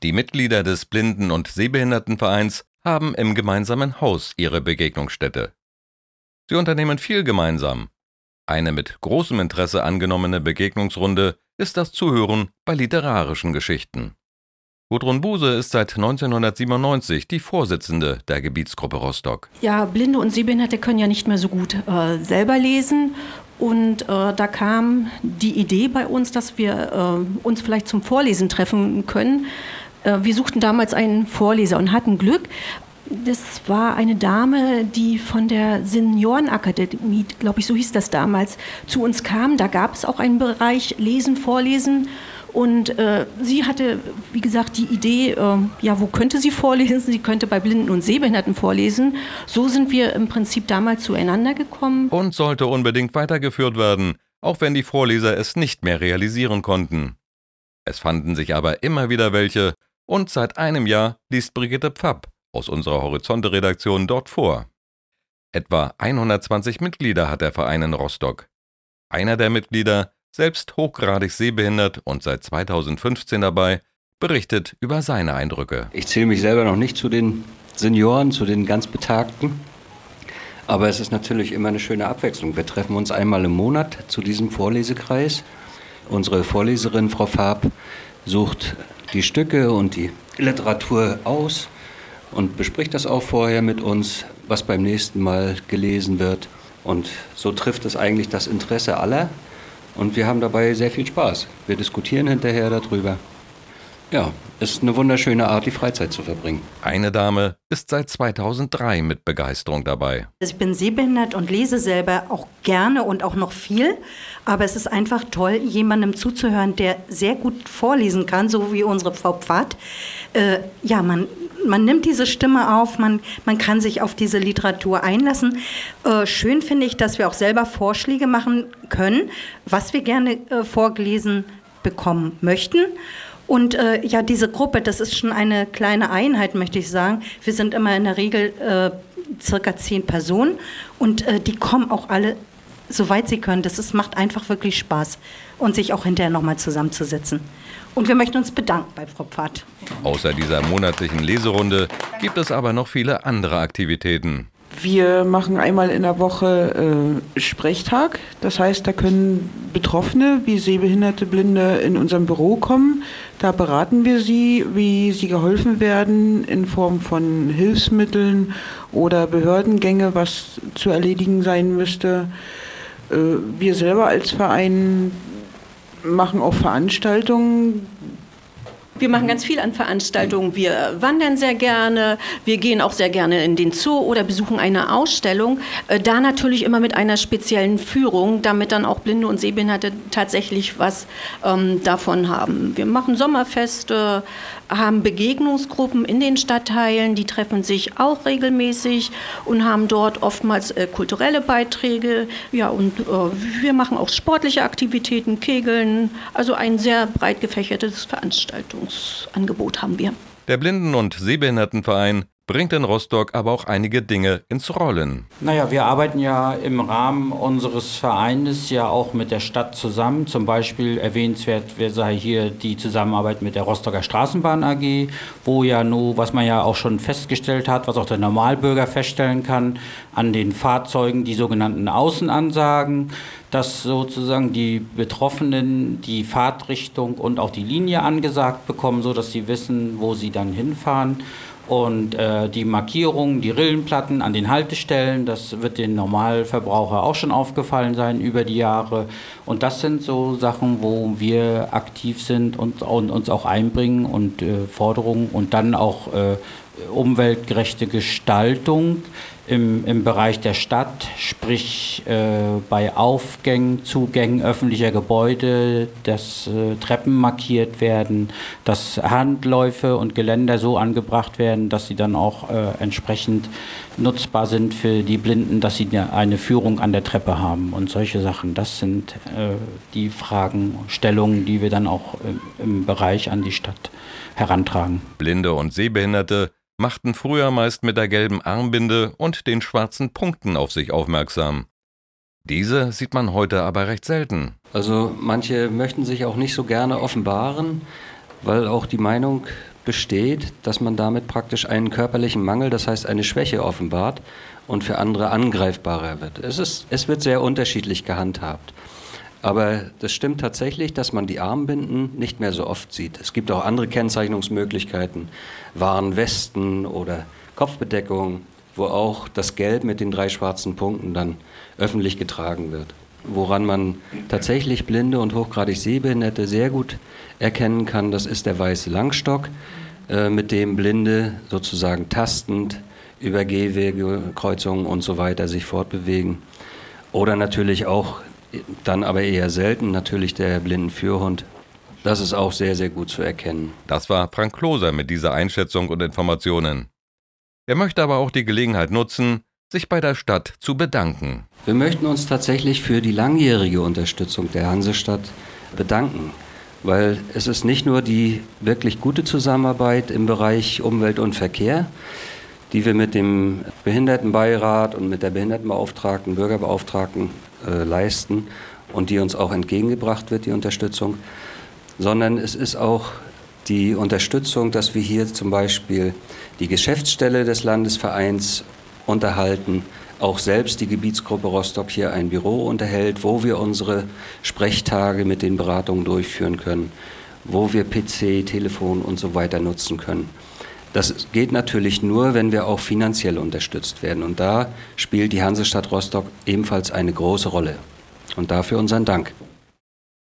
Die Mitglieder des Blinden- und Sehbehindertenvereins haben im gemeinsamen Haus ihre Begegnungsstätte. Sie unternehmen viel gemeinsam. Eine mit großem Interesse angenommene Begegnungsrunde ist das Zuhören bei literarischen Geschichten. Gudrun Buse ist seit 1997 die Vorsitzende der Gebietsgruppe Rostock. Ja, Blinde und Sehbehinderte können ja nicht mehr so gut selber lesen. Und da kam die Idee bei uns, dass wir uns vielleicht zum Vorlesen treffen können. Wir suchten damals einen Vorleser und hatten Glück. Das war eine Dame, die von der Seniorenakademie, glaube ich, so hieß das damals, zu uns kam. Da gab es auch einen Bereich Lesen, Vorlesen. Und sie hatte, wie gesagt, die Idee, wo könnte sie vorlesen? Sie könnte bei Blinden und Sehbehinderten vorlesen. So sind wir im Prinzip damals zueinander gekommen. Und sollte unbedingt weitergeführt werden, auch wenn die Vorleser es nicht mehr realisieren konnten. Es fanden sich aber immer wieder welche und seit einem Jahr liest Brigitte Pfapp aus unserer Horizonte-Redaktion dort vor. Etwa 120 Mitglieder hat der Verein in Rostock. Einer der Mitglieder, selbst hochgradig sehbehindert und seit 2015 dabei, berichtet über seine Eindrücke. Ich zähle mich selber noch nicht zu den Senioren, zu den ganz Betagten. Aber es ist natürlich immer eine schöne Abwechslung. Wir treffen uns einmal im Monat zu diesem Vorlesekreis. Unsere Vorleserin, Frau Farb, sucht die Stücke und die Literatur aus und bespricht das auch vorher mit uns, was beim nächsten Mal gelesen wird. Und so trifft es eigentlich das Interesse aller. Und wir haben dabei sehr viel Spaß. Wir diskutieren hinterher darüber. Ja, ist eine wunderschöne Art, die Freizeit zu verbringen. Eine Dame ist seit 2003 mit Begeisterung dabei. Ich bin sehbehindert und lese selber auch gerne und auch noch viel. Aber es ist einfach toll, jemandem zuzuhören, der sehr gut vorlesen kann, so wie unsere Frau Pfatt. Man nimmt diese Stimme auf, man kann sich auf diese Literatur einlassen. Schön finde ich, dass wir auch selber Vorschläge machen können, was wir gerne vorgelesen bekommen möchten. Und diese Gruppe, das ist schon eine kleine Einheit, möchte ich sagen. Wir sind immer in der Regel circa 10 Personen und die kommen auch alle, soweit sie können. Macht einfach wirklich Spaß und sich auch hinterher nochmal zusammenzusetzen. Und wir möchten uns bedanken bei Frau Pfatt. Außer dieser monatlichen Leserunde gibt es aber noch viele andere Aktivitäten. Wir machen einmal in der Woche Sprechtag. Das heißt, da können Betroffene wie sehbehinderte Blinde in unserem Büro kommen. Da beraten wir sie, wie sie geholfen werden in Form von Hilfsmitteln oder Behördengänge, was zu erledigen sein müsste. Wir selber als Verein machen auch Veranstaltungen. Wir machen ganz viel an Veranstaltungen. Wir wandern sehr gerne, wir gehen auch sehr gerne in den Zoo oder besuchen eine Ausstellung. Da natürlich immer mit einer speziellen Führung, damit dann auch Blinde und Sehbehinderte tatsächlich was davon haben. Wir machen Sommerfeste, haben Begegnungsgruppen in den Stadtteilen, die treffen sich auch regelmäßig und haben dort oftmals kulturelle Beiträge. Ja, und wir machen auch sportliche Aktivitäten, Kegeln, also ein sehr breit gefächertes Veranstaltungsangebot haben wir. Der Blinden- und Sehbehindertenverein bringt in Rostock aber auch einige Dinge ins Rollen. Naja, wir arbeiten ja im Rahmen unseres Vereines ja auch mit der Stadt zusammen. Zum Beispiel erwähnenswert sei hier die Zusammenarbeit mit der Rostocker Straßenbahn AG, wo ja nur, was man ja auch schon festgestellt hat, was auch der Normalbürger feststellen kann, an den Fahrzeugen die sogenannten Außenansagen, dass sozusagen die Betroffenen die Fahrtrichtung und auch die Linie angesagt bekommen, sodass sie wissen, wo sie dann hinfahren. Und die Markierungen, die Rillenplatten an den Haltestellen, das wird den Normalverbraucher auch schon aufgefallen sein über die Jahre. Und das sind so Sachen, wo wir aktiv sind und uns auch einbringen und Forderungen und dann auch umweltgerechte Gestaltung im Bereich der Stadt, sprich bei Aufgängen, Zugängen öffentlicher Gebäude, dass Treppen markiert werden, dass Handläufe und Geländer so angebracht werden, dass sie dann auch entsprechend nutzbar sind für die Blinden, dass sie eine Führung an der Treppe haben und solche Sachen. Das sind die Fragestellungen, die wir dann auch im Bereich an die Stadt herantragen. Blinde und Sehbehinderte machten früher meist mit der gelben Armbinde und den schwarzen Punkten auf sich aufmerksam. Diese sieht man heute aber recht selten. Also manche möchten sich auch nicht so gerne offenbaren, weil auch die Meinung besteht, dass man damit praktisch einen körperlichen Mangel, das heißt eine Schwäche offenbart und für andere angreifbarer wird. Es wird sehr unterschiedlich gehandhabt. Aber das stimmt tatsächlich, dass man die Armbinden nicht mehr so oft sieht. Es gibt auch andere Kennzeichnungsmöglichkeiten, Warnwesten oder Kopfbedeckung, wo auch das Gelb mit den 3 schwarzen Punkten dann öffentlich getragen wird. Woran man tatsächlich Blinde und hochgradig Sehbehinderte sehr gut erkennen kann, das ist der weiße Langstock, mit dem Blinde sozusagen tastend über Gehwege, Kreuzungen und so weiter sich fortbewegen. Oder natürlich auch, dann aber eher selten, natürlich der Blindenführhund. Das ist auch sehr, sehr gut zu erkennen. Das war Frank Kloser mit dieser Einschätzung und Informationen. Er möchte aber auch die Gelegenheit nutzen, sich bei der Stadt zu bedanken. Wir möchten uns tatsächlich für die langjährige Unterstützung der Hansestadt bedanken, weil es ist nicht nur die wirklich gute Zusammenarbeit im Bereich Umwelt und Verkehr, die wir mit dem Behindertenbeirat und mit der Behindertenbeauftragten, Bürgerbeauftragten leisten und die uns auch entgegengebracht wird, die Unterstützung, sondern es ist auch die Unterstützung, dass wir hier zum Beispiel die Geschäftsstelle des Landesvereins unterhalten, auch selbst die Gebietsgruppe Rostock hier ein Büro unterhält, wo wir unsere Sprechtage mit den Beratungen durchführen können, wo wir PC, Telefon und so weiter nutzen können. Das geht natürlich nur, wenn wir auch finanziell unterstützt werden. Und da spielt die Hansestadt Rostock ebenfalls eine große Rolle. Und dafür unseren Dank.